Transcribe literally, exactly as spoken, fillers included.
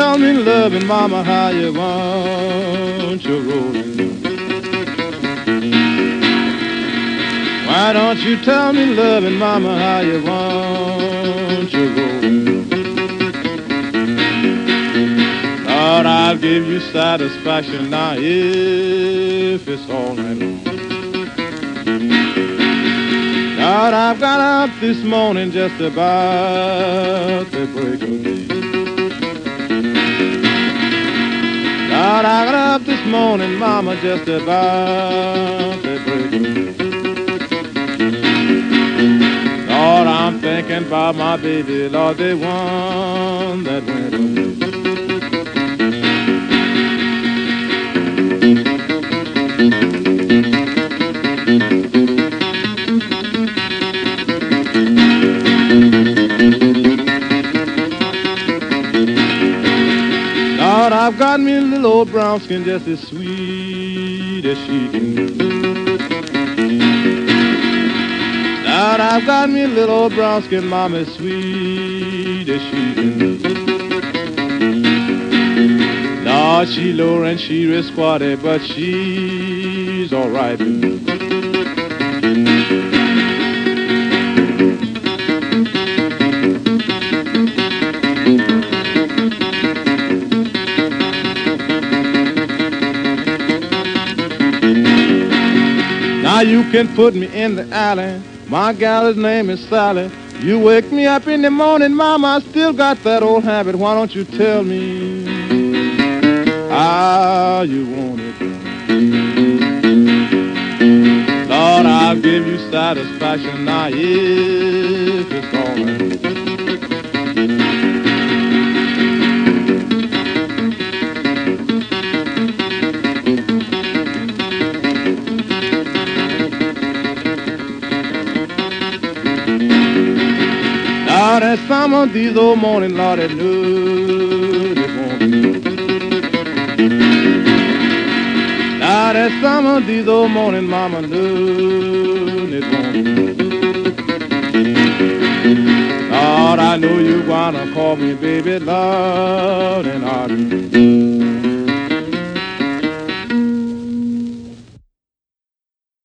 tell me, loving mama, how you want your rolling? Why don't you tell me, loving mama, how you want your rolling? Lord, I'll give you satisfaction now if it's all right. Lord, I've got up this morning just about the break of day. Lord, I got up this morning, mama, just about the break of day. Lord, I'm thinking about my baby, Lord, the one that went away. Lord, I've got me a little old brown skin just as sweet as she can be. Lord, I've got me a little old brown skin mama as sweet as she can be. Lord, she low and she real squatty, but she's all right with me. Now you can put me in the alley. My gal's name is Sally. You wake me up in the morning, mama, I still got that old habit. Why don't you tell me how you want it done? Lord, I'll give you satisfaction now if it's all right. Lord, there's some of these old morning, Lord, that knew they won't be. Lord, there's some of these old morning, mama knew they won't be. Lord, I know you wanna call me baby, Lord, and I do.